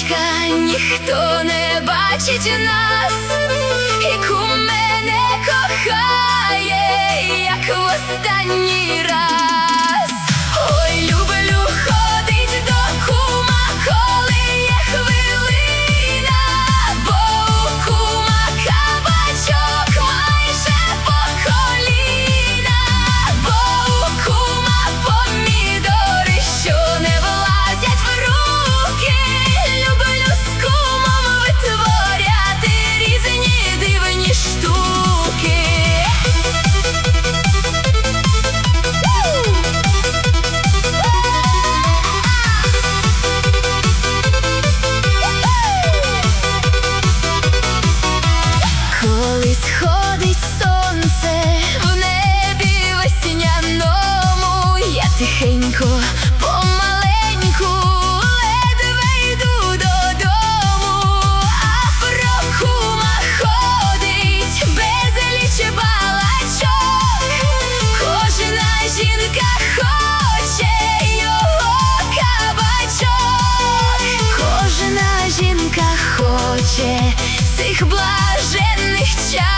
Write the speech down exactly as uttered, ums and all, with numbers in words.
далека, ніхто не бачить нас, і куме не кохає, як в останній раз. Ой, люблю ходить до кума, коли є хвилина, бо у кума кабачок майже по коліна, бо у кума помідори, що не влазять в руки. Люблю з кумом витворяти різні дивні штуки. Коли сходить сонце в небі весняному, я тихенько, помаленьку, ледве йду додому. А про кума ходить безліч балачок, кожна жінка хоче його кабачок, кожна жінка хоче цих блаженних часів.